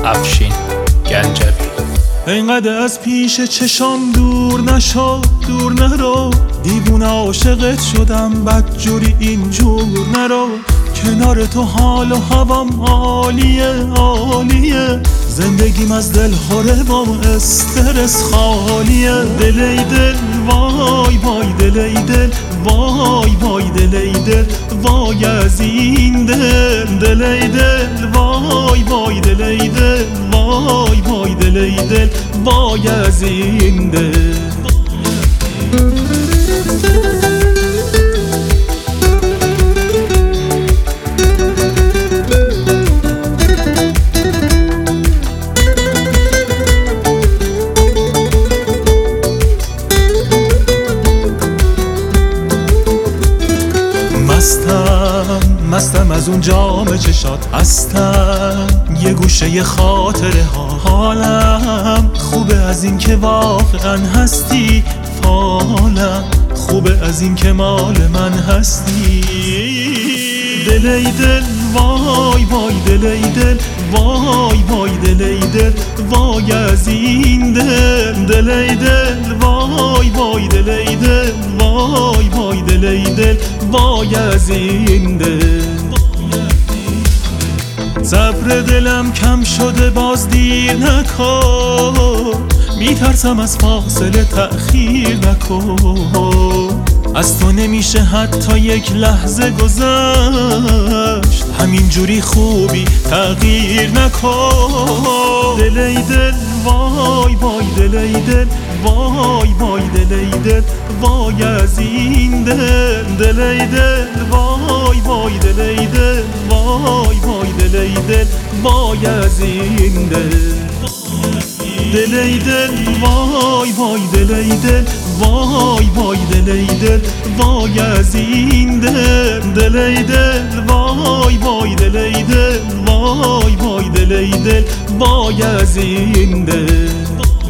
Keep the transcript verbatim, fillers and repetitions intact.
افشین گنجوی. اینقدر از پیش چشام دور نشو، دور نرو، دیوونه عاشقت شدم، بدجوری اینجور نرو. کنار تو حال و هوام عالیه عالیه، زندگیم از دل خوره با استرس خالیه. دلی دل وای وای، دلی دل وای وای، دلی دل وای از این دل. دلی دل وای وای، دلی دل وای وای، دلی دل وای از این دل. مستم مستم از اون جام چشات، هستم یه گوشه خاطره ها. حالم خوبه از این که واقعا هستی، فالم خوبه از این که مال من هستی. دلی دل وای وای، دلی دل وای وای، دلی دل وای از این دل. دلی دل وای وای، دلی دل وای وای، دلی دل وای از این دل. صبر دلم کم شده باز دیر نکن، میترسم از فاصله تأخیر نکن. از تو نمیشه حتی یک لحظه گذشت، همین جوری خوبی تغییر نکن. دلی دل وای وای، دلی دل وای وای، دلی دل وای از این دل. دلی دل وای وای، دلی دل وای وای، دلی دل وای از این دل. دلی دل وای وای، دلی دل وای وای، دلی دل وای از این دل. دلی دل وای وای، دلی دل وای وای، دلی دل وای از این دل.